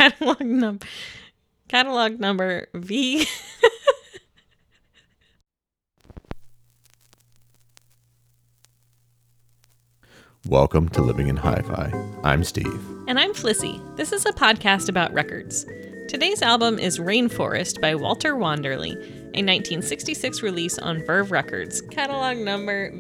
catalog number V. Welcome to Living in Hi-Fi. I'm Steve. And I'm Flissy. This is a podcast about records. Today's album is Rainforest by Walter Wanderley, a 1966 release on Verve Records, catalog number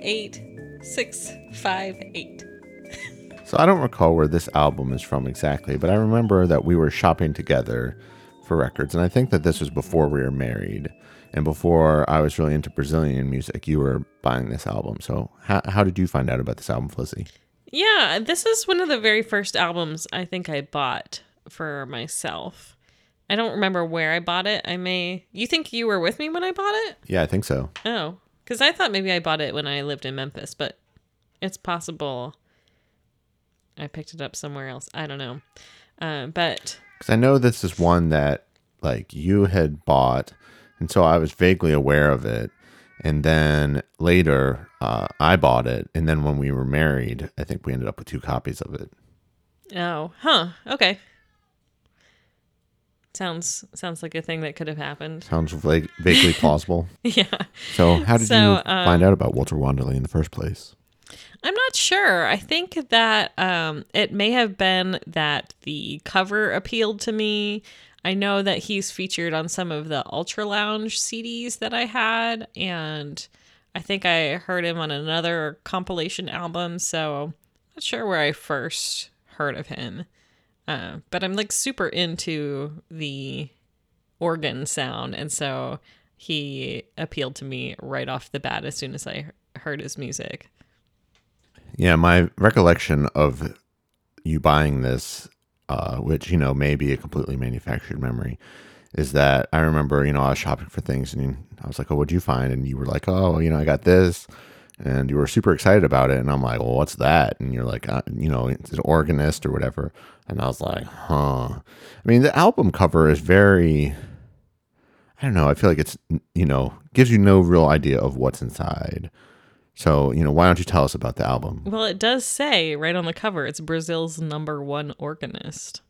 V8658. So I don't recall where this album is from exactly, but I remember that we were shopping together for records, and I think that this was before we were married and before I was really into Brazilian music. You were buying this album. So how did you find out about this album, Flissy? Yeah, this is one of the very first albums I think I bought for myself. I don't remember where I bought it. You think you were with me when I bought it? Yeah, I think so. Oh, because I thought maybe I bought it when I lived in Memphis, but it's possible I picked it up somewhere else. I don't know. But because I know this is one that like you had bought, and so I was vaguely aware of it. And then later, I bought it, and then when we were married, I think we ended up with 2 copies of it. Oh, okay. Sounds like a thing that could have happened. Sounds vaguely plausible. Yeah. So how did you find out about Walter Wanderley in the first place? I'm not sure. I think that it may have been that the cover appealed to me. I know that he's featured on some of the Ultra Lounge CDs that I had, and I think I heard him on another compilation album, so I'm not sure where I first heard of him. But I'm like super into the organ sound, and so he appealed to me right off the bat as soon as I heard his music. Yeah, my recollection of you buying this, which, may be a completely manufactured memory, is that I remember, I was shopping for things and I was like, oh, what'd you find? And you were like, oh, I got this. And you were super excited about it. And I'm like, well, what's that? And you're like, it's an organist or whatever. And I was like, huh. I mean, the album cover is very, I don't know. I feel like it's, gives you no real idea of what's inside. So, why don't you tell us about the album? Well, it does say right on the cover, it's Brazil's #1 organist.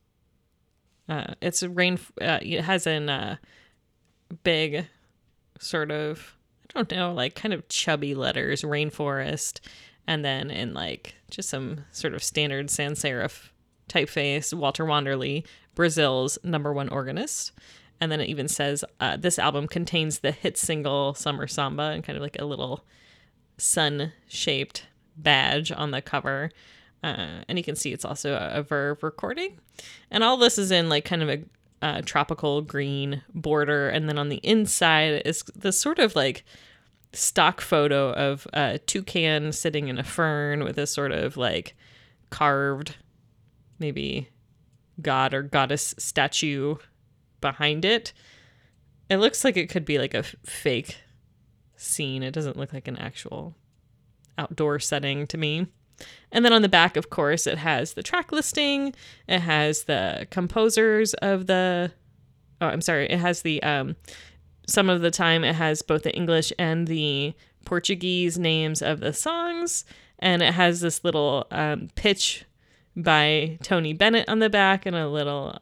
It has in big sort of, I don't know, like kind of chubby letters, Rainforest, and then in like just some sort of standard sans serif typeface, Walter Wanderley, Brazil's #1 organist. And then it even says this album contains the hit single Summer Samba and kind of like a little sun-shaped badge on the cover. And you can see it's also a Verve recording. And all this is in like kind of a tropical green border. And then on the inside is this sort of like stock photo of a toucan sitting in a fern with a sort of like carved maybe god or goddess statue behind it. It looks like it could be like a fake scene. It doesn't look like an actual outdoor setting to me. And then on the back, of course, it has the track listing. It has the composers of it has the some of the time it has both the English and the Portuguese names of the songs, and it has this little pitch by Tony Bennett on the back and a little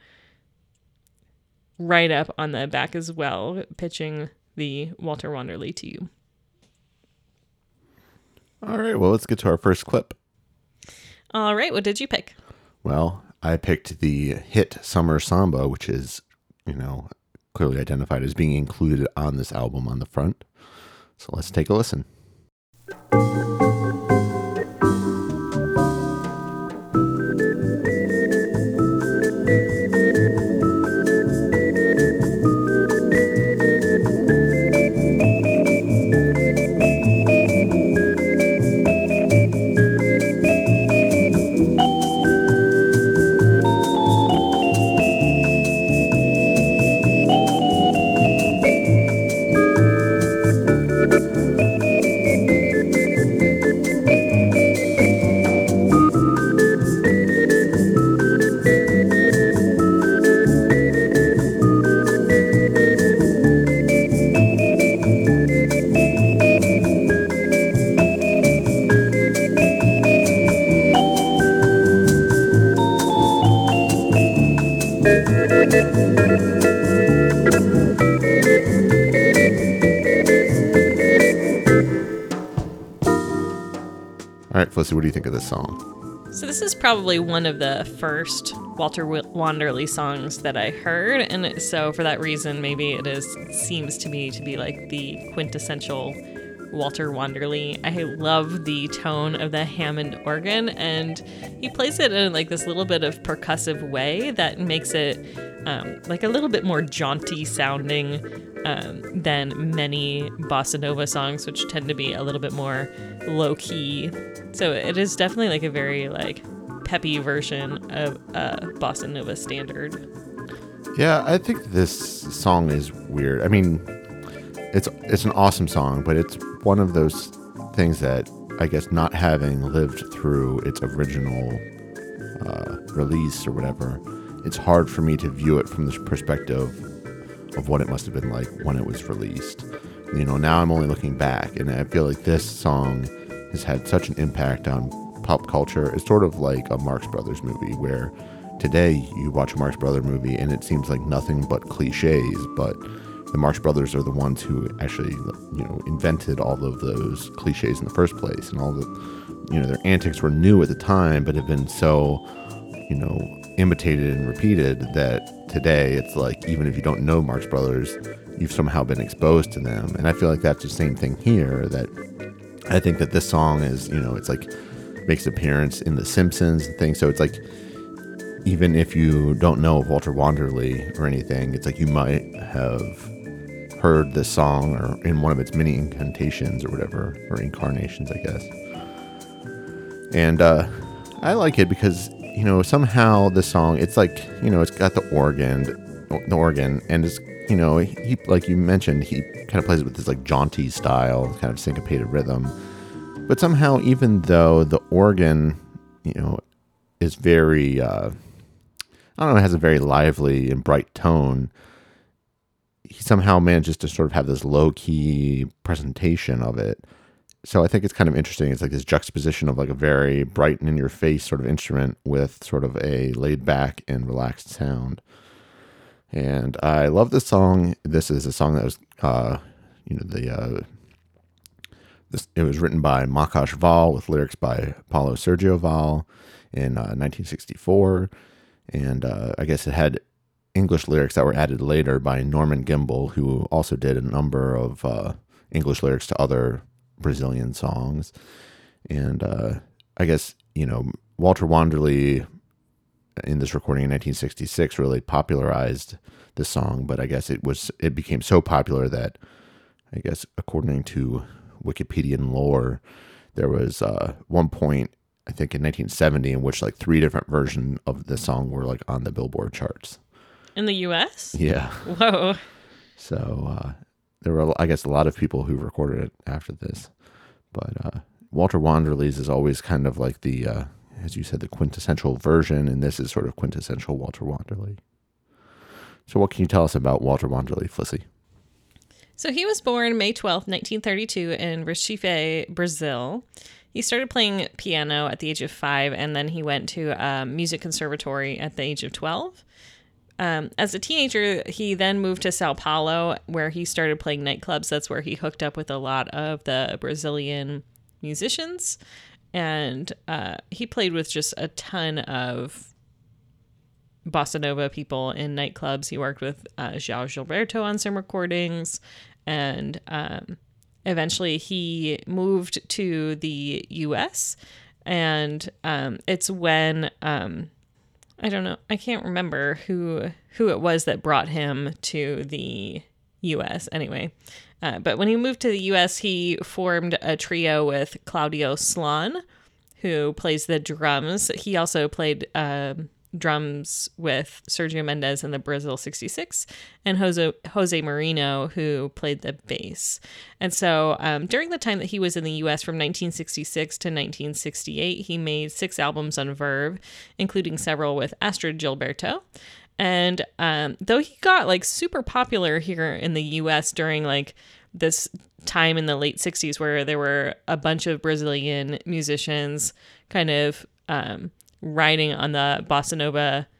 write-up on the back as well, pitching the Walter Wanderley to you. All right, well, let's get to our first clip. All right, what did you pick? Well, I picked the hit Summer Samba, which is, clearly identified as being included on this album on the front. So let's take a listen. All right, Felicity, what do you think of this song? So this is probably one of the first Walter Wanderley songs that I heard, and so for that reason, maybe seems to me to be like the quintessential Walter Wanderley. I love the tone of the Hammond organ, and he plays it in like this little bit of percussive way that makes it like a little bit more jaunty sounding than many bossa nova songs, which tend to be a little bit more low key. So it is definitely like a very like peppy version of a bossa nova standard. Yeah, I think this song is weird. I mean, it's an awesome song, but it's one of those things that I guess not having lived through its original release or whatever, it's hard for me to view it from the perspective of what it must have been like when it was released. You know, now I'm only looking back, and I feel like this song has had such an impact on pop culture. It's sort of like a Marx Brothers movie, where today you watch a Marx Brothers movie and it seems like nothing but cliches, but the Marx Brothers are the ones who actually, you know, invented all of those cliches in the first place, and all the, you know, their antics were new at the time, but have been so, you know, imitated and repeated that today it's like, even if you don't know Marx Brothers, you've somehow been exposed to them. And I feel like that's the same thing here, that I think that this song is, you know, it's like makes an appearance in The Simpsons and things. So it's like, even if you don't know of Walter Wanderley or anything, it's like you might have heard this song or in one of its many incantations or whatever, or incarnations, I guess. And I like it because, you know, somehow the song, it's like, you know, it's got the organ, and it's, you know, he, like you mentioned, he kind of plays it with this like jaunty style, kind of syncopated rhythm. But somehow, even though the organ, you know, is very, I don't know, it has a very lively and bright tone, he somehow manages to sort of have this low-key presentation of it. So I think it's kind of interesting. It's like this juxtaposition of like a very bright and in-your-face sort of instrument with sort of a laid-back and relaxed sound. And I love this song. This is a song that was, you know, it was written by Makash Val with lyrics by Paulo Sergio Val in 1964. And I guess it had English lyrics that were added later by Norman Gimbel, who also did a number of English lyrics to other Brazilian songs. And I guess, you know, Walter Wanderley in this recording in 1966 really popularized the song, but I guess it became so popular that, I guess according to Wikipedian lore, there was one point, I think in 1970, in which like 3 different versions of the song were like on the Billboard charts. In the US? Yeah. Whoa. So there were, I guess, a lot of people who recorded it after this. But Walter Wanderley's is always kind of like the, as you said, the quintessential version, and this is sort of quintessential Walter Wanderley. So what can you tell us about Walter Wanderley, Flissy? So he was born May 12th, 1932 in Recife, Brazil. He started playing piano at the age of 5, and then he went to a music conservatory at the age of 12. As a teenager, he then moved to Sao Paulo, where he started playing nightclubs. That's where he hooked up with a lot of the Brazilian musicians. And he played with just a ton of bossa nova people in nightclubs. He worked with João Gilberto on some recordings. And eventually he moved to the U.S. And it's when... I don't know. I can't remember who it was that brought him to the U.S. anyway. But when he moved to the U.S., he formed a trio with Claudio Slan, who plays the drums. He also played drums with Sergio Mendes in the Brazil 66, and Jose Marino, who played the bass. And so during the time that he was in the U.S. from 1966 to 1968, he made 6 albums on Verve, including several with Astrid Gilberto. And though he got like super popular here in the U.S. during like this time in the late 60s, where there were a bunch of Brazilian musicians kind of riding on the bossa nova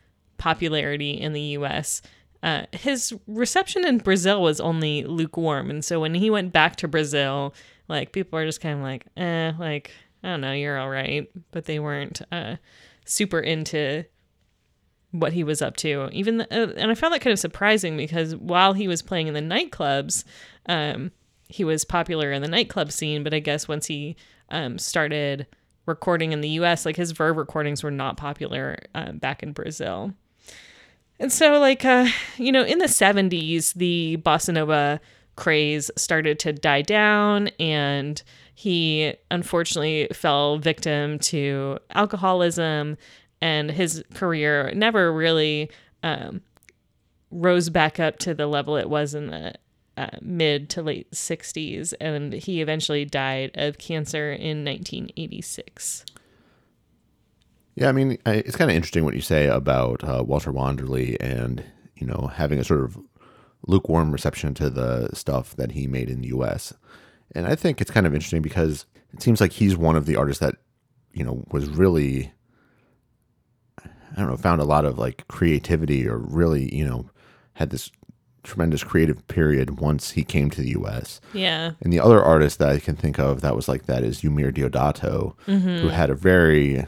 popularity in the U.S. His reception in Brazil was only lukewarm, and so when he went back to Brazil, like people are just kind of like, like I don't know, you're all right, but they weren't super into what he was up to. And I found that kind of surprising because while he was playing in the nightclubs, he was popular in the nightclub scene. But I guess once he started recording in the U.S., like his Verve recordings were not popular back in Brazil. And so, like, in the 70s, the bossa nova craze started to die down, and he unfortunately fell victim to alcoholism, and his career never really rose back up to the level it was in the mid to late 60s, and he eventually died of cancer in 1986. Yeah, I mean, it's kind of interesting what you say about Walter Wanderley and, having a sort of lukewarm reception to the stuff that he made in the U.S. And I think it's kind of interesting because it seems like he's one of the artists that, was really, I don't know, found a lot of like creativity or really, had this tremendous creative period once he came to the U.S. Yeah. And the other artist that I can think of that was like that is Eumir Deodato, who had a very,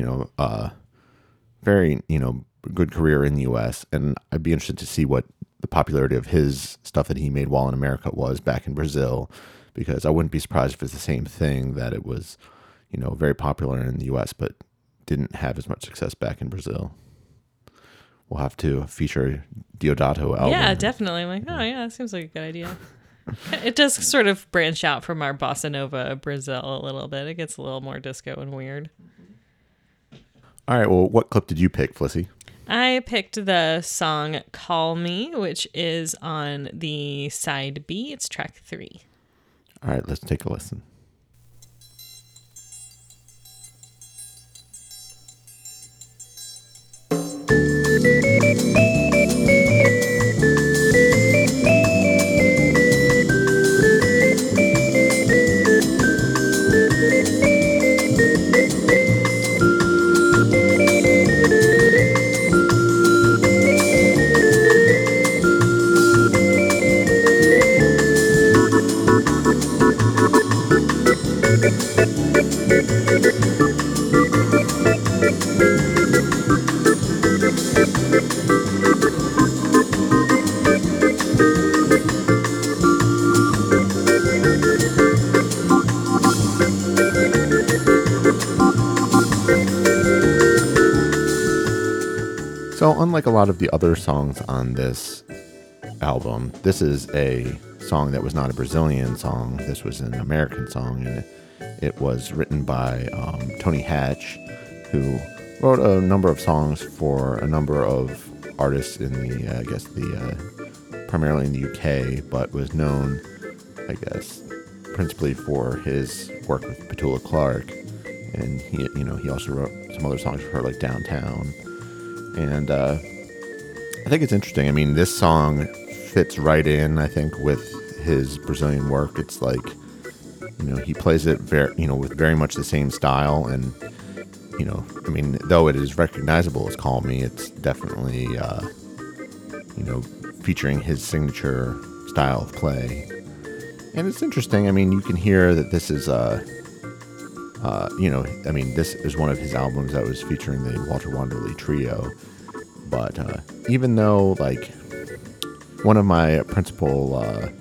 very, good career in the U.S. And I'd be interested to see what the popularity of his stuff that he made while in America was back in Brazil, because I wouldn't be surprised if it's the same thing, that it was, very popular in the U.S., but didn't have as much success back in Brazil. We'll have to feature Deodato album. Yeah, definitely. I'm like, oh yeah, that seems like a good idea. It does sort of branch out from our bossa nova Brazil a little bit. It gets a little more disco and weird. All right, well, what clip did you pick, Flissy? I picked the song Call Me, which is on the side B. It's track 3. All right, let's take a listen. So unlike a lot of the other songs on this album, this is a song that was not a Brazilian song. This was an American song, and it was written by Tony Hatch, who wrote a number of songs for a number of artists in primarily in the UK, but was known, I guess, principally for his work with Petula Clark. And he also wrote some other songs for her, like Downtown. And I think it's interesting. I mean, this song fits right in, I think, with his Brazilian work. It's like, he plays it with very much the same style. And, I mean, though it is recognizable as Call Me, it's definitely, featuring his signature style of play. And it's interesting. I mean, you can hear that this is, this is one of his albums that was featuring the Walter Wanderley Trio. But even though, like, one of my principal,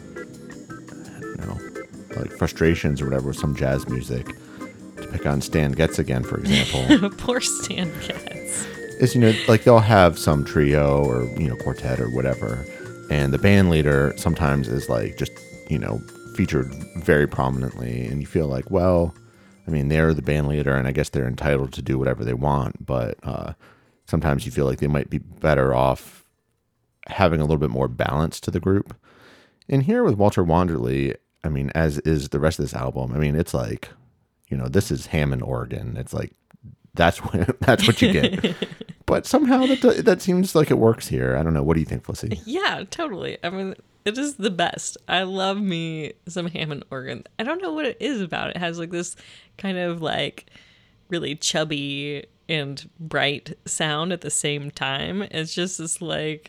frustrations or whatever with some jazz music, to pick on Stan Getz again, for example. Poor Stan Getz. Is, like they'll have some trio or, quartet or whatever. And the band leader sometimes is like just, featured very prominently. And you feel like, well, I mean, they're the band leader and I guess they're entitled to do whatever they want. But sometimes you feel like they might be better off having a little bit more balance to the group. And here with Walter Wanderley, I mean, as is the rest of this album, I mean, it's like, this is Hammond organ. It's like, that's what you get. But somehow that seems like it works here. I don't know. What do you think, Flissy? Yeah, totally. I mean, it is the best. I love me some Hammond organ. I don't know what it is about it. It has like this kind of like really chubby and bright sound at the same time. It's just this like,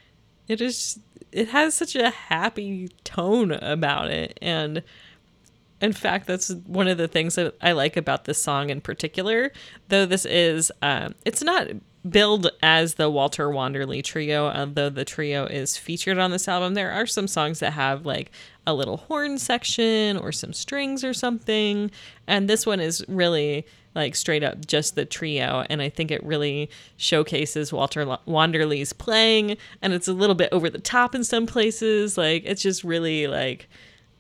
it has such a happy tone about it. And in fact, that's one of the things that I like about this song in particular, though this is, it's not billed as the Walter Wanderley trio, although the trio is featured on this album. There are some songs that have like a little horn section or some strings or something. And this one is really like straight up just the trio. And I think it really showcases Walter Wanderley's playing, and it's a little bit over the top in some places. Like, it's just really like,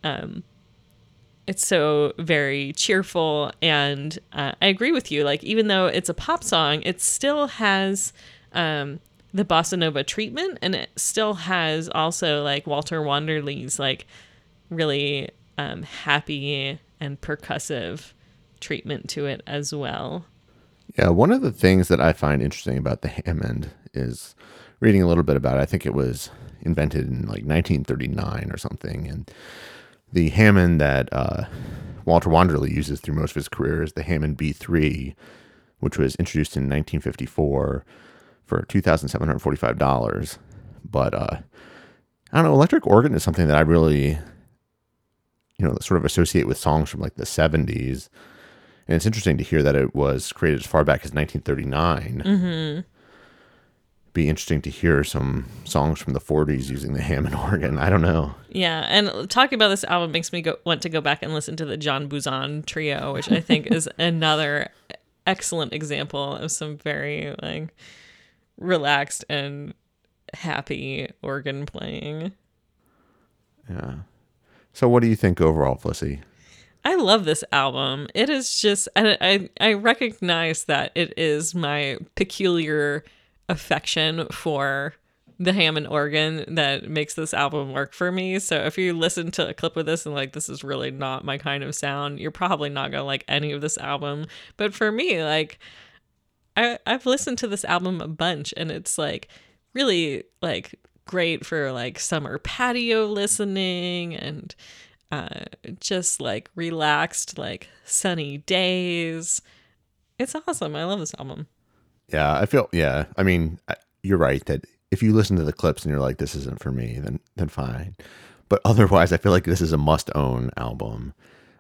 it's so very cheerful, and I agree with you. Like, even though it's a pop song, it still has the bossa nova treatment, and it still has also like Walter Wanderley's like really happy and percussive treatment to it as well. Yeah, one of the things that I find interesting about the Hammond is reading a little bit about it. I think it was invented in like 1939 or something, and the Hammond that Walter Wanderley uses through most of his career is the Hammond B3, which was introduced in 1954 for $2,745. But I don't know, electric organ is something that I really, sort of associate with songs from like the 70s. And it's interesting to hear that it was created as far back as 1939. Mm-hmm. Be interesting to hear some songs from the 40s using the Hammond organ. I don't know. Yeah, and talking about this album makes me want to go back and listen to the John Buzan trio, which I think is another excellent example of some very like relaxed and happy organ playing. Yeah. So what do you think overall, Flissy? I love this album. It is just, I recognize that it is my peculiar affection for the Hammond organ that makes this album work for me. So if you listen to a clip of this and like, this is really not my kind of sound, you're probably not gonna like any of this album. But for me, like, I've listened to this album a bunch, and it's like really like great for like summer patio listening and just like relaxed, like sunny days. It's awesome. I love this album. Yeah, I mean, you're right that if you listen to the clips and you're like, this isn't for me, then fine. But otherwise, I feel like this is a must-own album.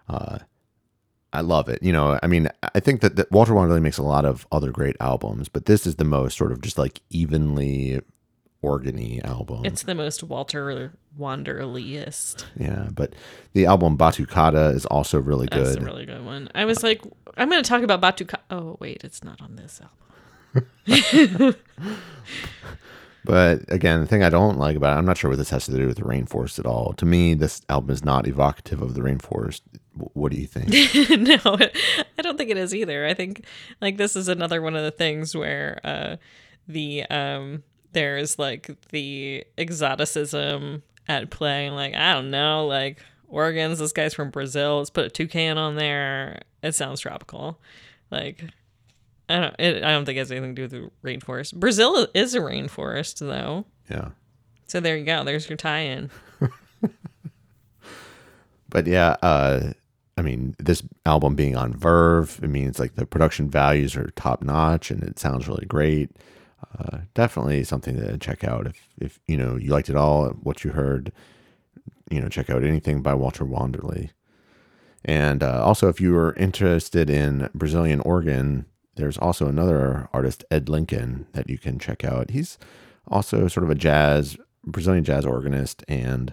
I love it. I mean, I think that Walter Wanderley makes a lot of other great albums, but this is the most sort of just like evenly organy album. It's the most Walter Wanderleyist. Yeah, but the album Batucada is also really good. That's a really good one. I was like, I'm going to talk about Batucada. Oh, wait, it's not on this album. But again, the thing I don't like about it, I'm not sure what this has to do with the rainforest at all. To me, this album is not evocative of the rainforest. What do you think? No, I don't think it is either. I think like this is another one of the things where there's like the exoticism at play. Like, I don't know, like organs, this guy's from Brazil, let's put a toucan on there. It sounds tropical. Like, I don't think it has anything to do with the rainforest. Brazil is a rainforest, though. Yeah. So there you go. There's your tie-in. But yeah, I mean, this album being on Verve, it means like the production values are top notch and it sounds really great. Definitely something to check out if you liked it all, what you heard. Check out anything by Walter Wanderley. And also, if you are interested in Brazilian organ, there's also another artist, Ed Lincoln, that you can check out. He's also sort of a Brazilian jazz organist, and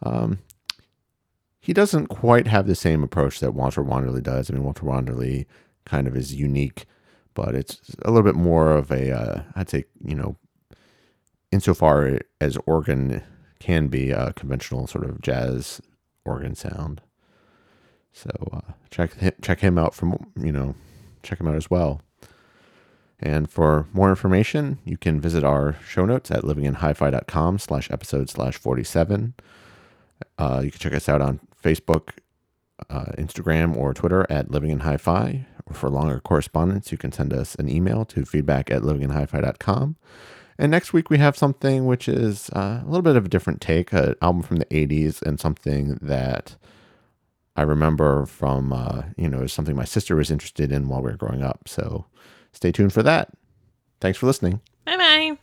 he doesn't quite have the same approach that Walter Wanderley does. I mean, Walter Wanderley kind of is unique, but it's a little bit more of a, I'd say, insofar as organ can be a conventional sort of jazz organ sound. So check him out check him out as well. And for more information, you can visit our show notes at livinginhifi.com/episode/47. You can check us out on Facebook, Instagram, or Twitter at Living in Hi-Fi. Or for longer correspondence, you can send us an email to feedback@livinginhifi.com. And next week we have something which is a little bit of a different take, an album from the 80s, and something that I remember from, something my sister was interested in while we were growing up. So stay tuned for that. Thanks for listening. Bye bye.